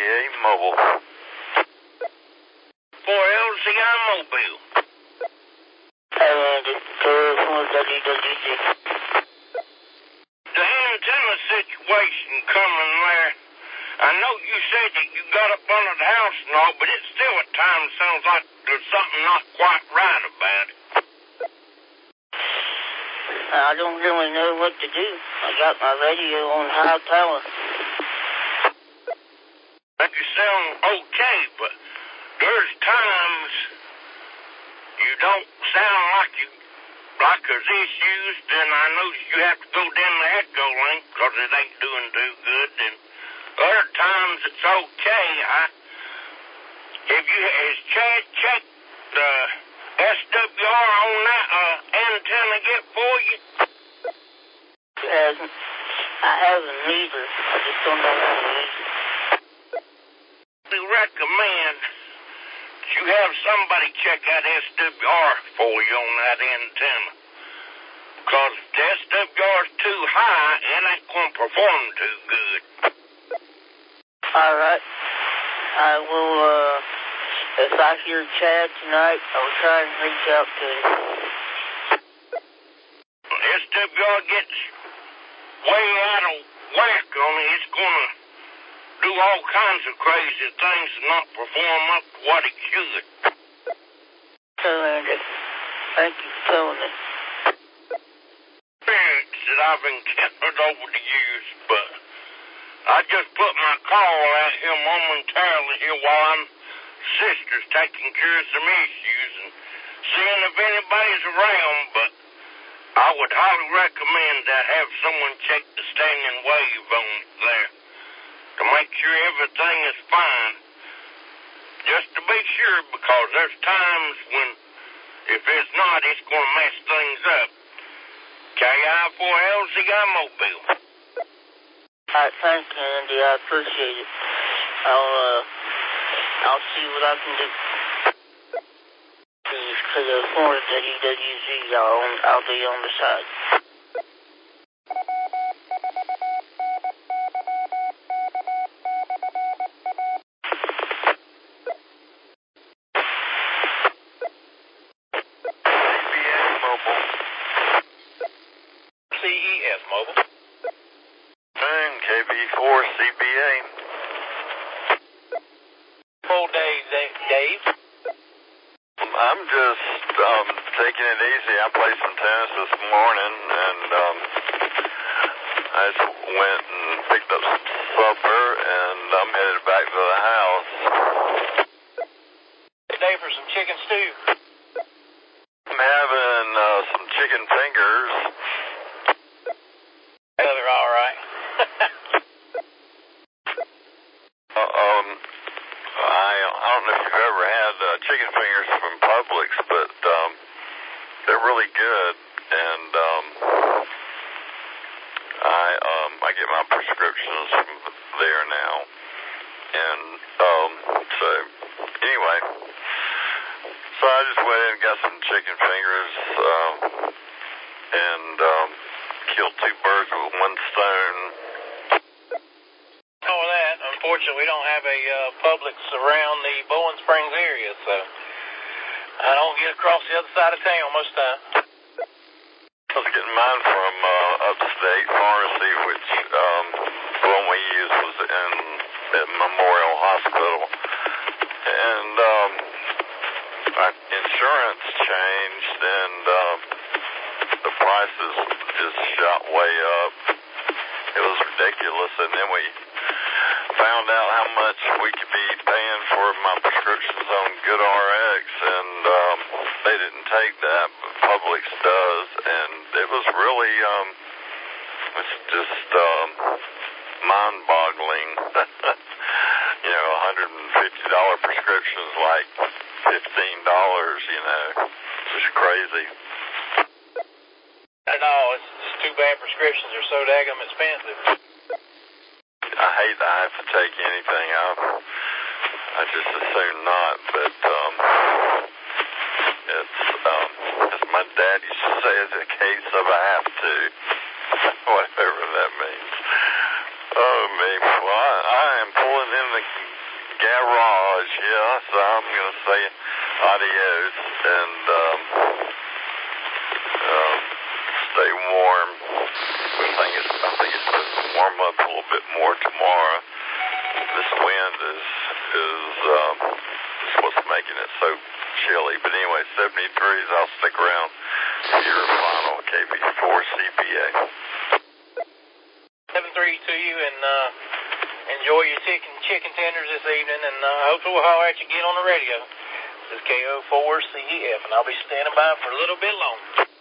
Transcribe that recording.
CBA Mobile. For LCI Mobile. Hey, Andy. Telephone WWG. The antenna situation coming there. I know you said that you got up under the house and all, but it still at times sounds like there's something not quite right about it. I don't really know what to do. I got my radio on high power. You sound okay, but there's times you don't sound like there's issues, then I know you have to go down the echo link because it ain't doing too good. And other times it's okay. Has Chad checked the SWR on that antenna yet for you? I haven't either. I just don't know how to use it. We recommend you have somebody check that SWR for you on that antenna. Because if the SWR is too high, it ain't going to perform too good. All right. I will, if I hear Chad tonight, I'll try and reach out to him. SWR gets way out of whack on it, it's going to do all kinds of crazy things and not perform up to what it should. So, Andy, thank you for telling me. Experience that I've encountered over the years, but I just put my call out here momentarily here while I'm sister's taking care of some issues and seeing if anybody's around, but I would highly recommend that have someone check the standing wave on it there to make sure everything is fine. Just to be sure, because there's times when if it's not, it's going to mess things up. KI4LCI Mobile. All right, thank you, Andy. I appreciate it. I'll see what I can do. Because as far as WWZ, I'll be on the side. CBA Mobile. CES Mobile. KB4 CBA. Full day, Dave. I'm just taking it easy. I played some tennis this morning, and I just went and picked up some supper, and I'm headed back to the house. Today for some chicken stew. I'm having some chicken fingers. They're all right. I don't know if you've ever had chicken fingers from Publix, but they're really good, and I get my prescriptions from there now, and so anyway, so I just went in and got some chicken fingers, and killed two birds with one stone. All that. Unfortunately, we don't have a Publix around the Bowling Springs area, so I don't get across the other side of town most of the time. I was getting mine from Upstate Pharmacy, which the one we used was at Memorial Hospital, and my insurance changed, and the prices just shot way up. It was ridiculous, and then we found out how much we could be paying for my prescriptions on GoodRx, and they didn't take that, but Publix does, and it was really, it's just mind-boggling. You know, $150 prescriptions like $15, you know, it's crazy. I know, it's just too bad prescriptions are so daggum expensive. I hate that I have to take anything. I just assume not, but it's as my dad used to say, it's a case of I have to, whatever that means. Oh, me. Well, I am pulling in the Raj, yeah, so I'm going to say adios and stay warm. I think it's supposed to warm up a little bit more tomorrow. This wind is what's making it so chilly. But anyway, 73s, I'll stick around for your final KB4 CPA. 7-3 to you, and enjoy your chicken tenders this evening, and hopefully we'll holler at you again on the radio. This is KO4CEF, and I'll be standing by for a little bit longer.